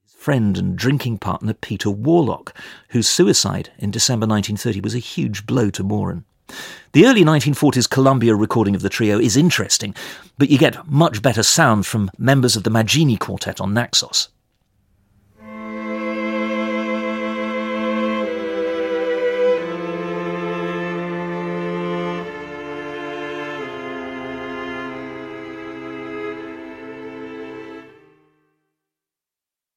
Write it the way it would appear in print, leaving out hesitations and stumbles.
friend and drinking partner Peter Warlock, whose suicide in December 1930 was a huge blow to Moran. The early 1940s Columbia recording of the trio is interesting, but you get much better sound from members of the Maggini Quartet on Naxos.